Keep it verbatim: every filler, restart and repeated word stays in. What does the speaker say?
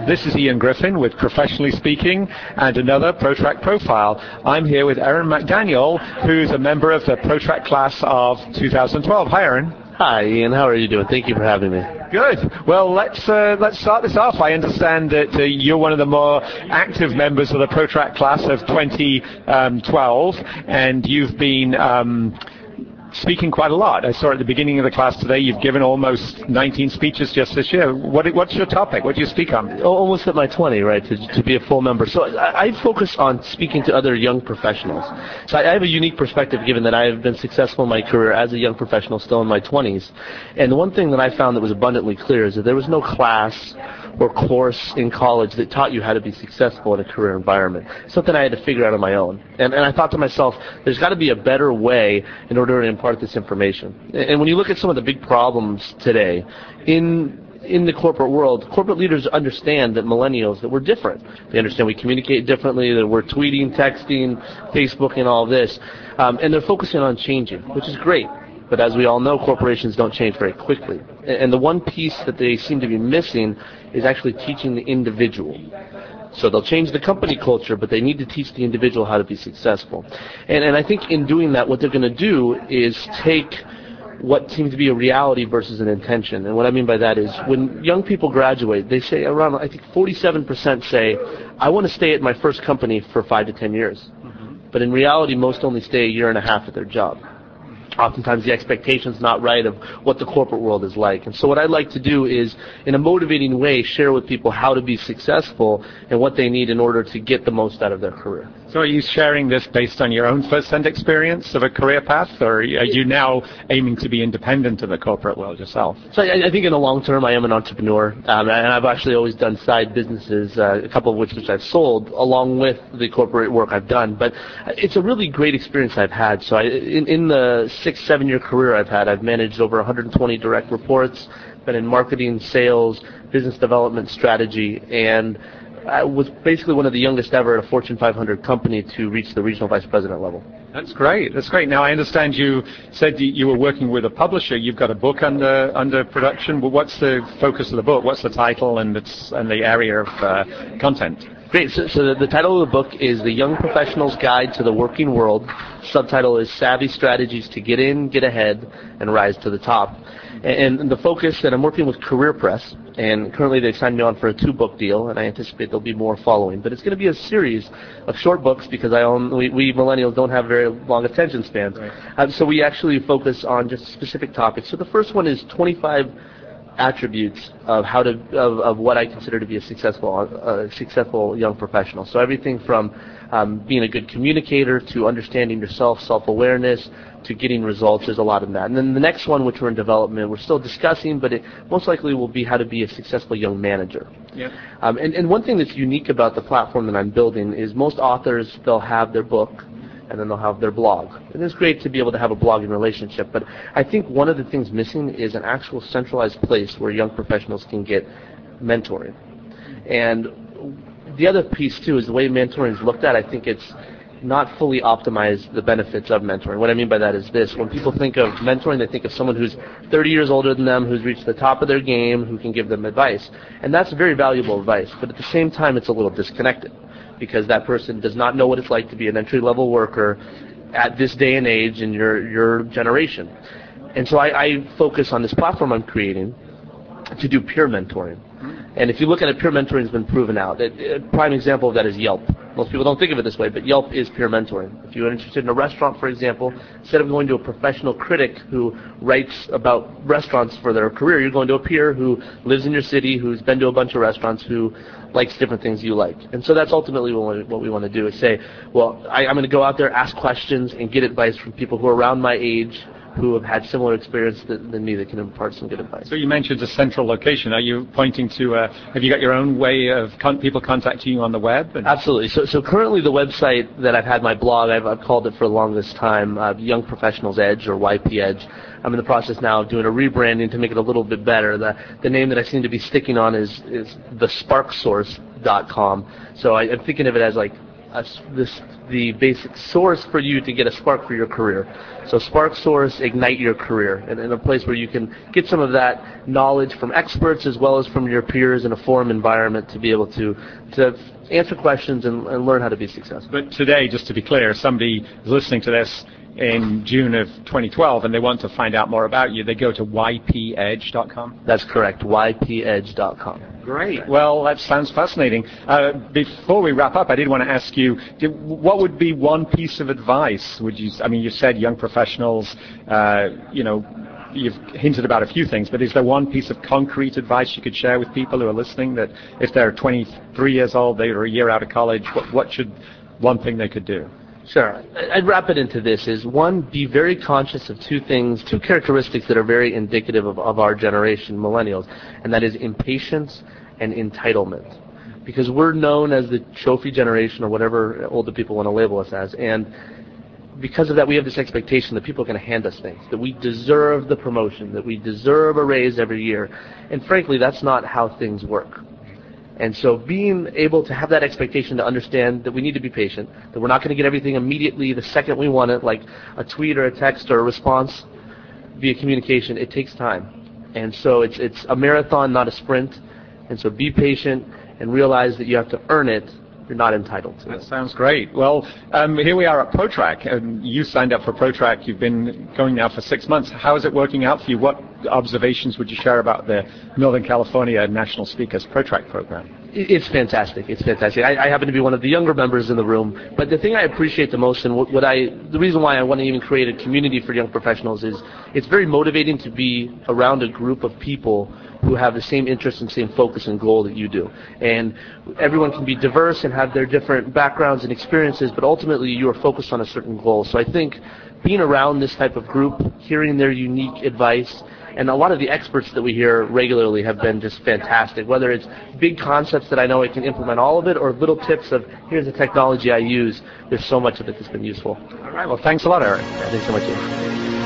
This is Ian Griffin with Professionally Speaking and another ProTrack Profile. I'm here with Aaron McDaniel, who's a member of the ProTrack class of two thousand twelve. Hi, Aaron. Hi, Ian. How are you doing? Thank you for having me. Good. Well, let's uh, let's start this off. I understand that uh, you're one of the more active members of the ProTrack class of twenty twelve, and you've been um, speaking quite a lot. I saw at the beginning of the class today you've given almost nineteen speeches just this year. What, what's your topic? What do you speak on? Almost at my twenty, right, to, to be a full member. So I, I focus on speaking to other young professionals. So I, I have a unique perspective given that I have been successful in my career as a young professional still in my twenties. And the one thing that I found that was abundantly clear is that there was no class or course in college that taught you how to be successful in a career environment. Something I had to figure out on my own. And, and I thought to myself, there's got to be a better way in order to impart this information. And when you look at some of the big problems today, in in the corporate world, corporate leaders understand that millennials, that we're different. They understand we communicate differently, that we're tweeting, texting, Facebooking, all of this. Um, and they're focusing on changing, which is great. But as we all know, corporations don't change very quickly. And the one piece that they seem to be missing is actually teaching the individual. So they'll change the company culture, but they need to teach the individual how to be successful. And, and I think in doing that, what they're going to do is take what seems to be a reality versus an intention. And what I mean by that is when young people graduate, they say around, I think forty-seven percent say, I want to stay at my first company for five to ten years. Mm-hmm. But in reality, most only stay a year and a half at their job. Oftentimes the expectation's not right of what the corporate world is like. And so what I'd like to do is, in a motivating way, share with people how to be successful and what they need in order to get the most out of their career. So are you sharing this based on your own first-hand experience of a career path, or are you now aiming to be independent of the corporate world yourself? So I, I think in the long term I am an entrepreneur, um, and I've actually always done side businesses, uh, a couple of which, which I've sold, along with the corporate work I've done. But it's a really great experience I've had. So I, in, in the six, seven-year career I've had, I've managed over one hundred twenty direct reports, been in marketing, sales, business development, strategy, and I was basically one of the youngest ever at a Fortune five hundred company to reach the regional vice president level. That's great. That's great. Now, I understand you said you were working with a publisher. You've got a book under under production. Well, what's the focus of the book? What's the title and its and the area of uh, content? Great. So, so the, the title of the book is The Young Professional's Guide to the Working World. Subtitle is Savvy Strategies to Get In, Get Ahead, and Rise to the Top. And, and the focus, and I'm working with Career Press, and currently they've signed me on for a two-book deal, and I anticipate there'll be more following. But it's going to be a series of short books because I own, we, we millennials don't have very long attention spans. Right. Um, so we actually focus on just specific topics. So the first one is twenty-five attributes of how to of, of what I consider to be a successful uh, successful young professional. So everything from um, being a good communicator to understanding yourself, self-awareness, to getting results. There's a lot in that. And then the next one, which we're in development, we're still discussing, but it most likely will be how to be a successful young manager. Yeah. Um, and, and one thing that's unique about the platform that I'm building is most authors, they'll have their book, and then they'll have their blog. And it's great to be able to have a blogging relationship, but I think one of the things missing is an actual centralized place where young professionals can get mentoring. And the other piece, too, is the way mentoring is looked at. I think it's not fully optimized the benefits of mentoring. What I mean by that is this. When people think of mentoring, they think of someone who's thirty years older than them, who's reached the top of their game, who can give them advice. And that's very valuable advice, but at the same time, it's a little disconnected, because that person does not know what it's like to be an entry-level worker at this day and age in your, your generation. And so I, I focus on this platform I'm creating to do peer mentoring. And if you look at it, peer mentoring has been proven out. A prime example of that is Yelp. Most people don't think of it this way, but Yelp is peer mentoring. If you're interested in a restaurant, for example, instead of going to a professional critic who writes about restaurants for their career, you're going to a peer who lives in your city, who's been to a bunch of restaurants, who likes different things you like. And so that's ultimately what we, what we want to do, is say, well, I, I'm going to go out there, ask questions, and get advice from people who are around my age, who have had similar experience than, than me, that can impart some good advice. So you mentioned a central location. Are you pointing to, uh, have you got your own way of con- people contacting you on the web? And Absolutely. So so currently the website that I've had my blog, I've, I've called it for the longest time, uh, Young Professionals Edge, or Y P Edge. I'm in the process now of doing a rebranding to make it a little bit better. The the name that I seem to be sticking on is, is the spark source dot com. So I, I'm thinking of it as like a, this, the basic source for you to get a spark for your career. So Spark Source, ignite your career, and in a place where you can get some of that knowledge from experts as well as from your peers in a forum environment to be able to to answer questions and, and learn how to be successful. But today, just to be clear, somebody is listening to this in June of twenty twelve and they want to find out more about you, they go to y p edge dot com? That's correct, y p edge dot com. Great. Well, that sounds fascinating. Uh, before we wrap up, I did want to ask you, did, what would be one piece of advice? Would you? I mean, you said young professionals. Uh, you know, you've hinted about a few things, but is there one piece of concrete advice you could share with people who are listening that if they're twenty-three years old, they're a year out of college, what, what should one thing they could do? Sure. I'd wrap it into this is, one, be very conscious of two things, two characteristics that are very indicative of, of our generation, millennials, and that is impatience and entitlement. Because we're known as the trophy generation or whatever older people want to label us as, and because of that we have this expectation that people are going to hand us things, that we deserve the promotion, that we deserve a raise every year, and frankly that's not how things work. And so being able to have that expectation to understand that we need to be patient, that we're not going to get everything immediately the second we want it, like a tweet or a text or a response via communication, it takes time. And so it's it's a marathon, not a sprint. And so be patient and realize that you have to earn it. You're not entitled to that it. That sounds great. Well, um, here we are at ProTrack. Um, you signed up for ProTrack. You've been going now for six months. How is it working out for you? What observations would you share about the Northern California National Speakers ProTrack program? It's fantastic. It's fantastic. I, I happen to be one of the younger members in the room, but the thing I appreciate the most, and what, what I, the reason why I want to even create a community for young professionals is it's very motivating to be around a group of people who have the same interest and same focus and goal that you do. And everyone can be diverse and have their different backgrounds and experiences, but ultimately you are focused on a certain goal. So I think being around this type of group, hearing their unique advice, and a lot of the experts that we hear regularly have been just fantastic, whether it's big concepts that I know I can implement all of it, or little tips of here's the technology I use. There's so much of it that's been useful. All right, well, thanks a lot, Eric. Yeah, thanks so much, Ian.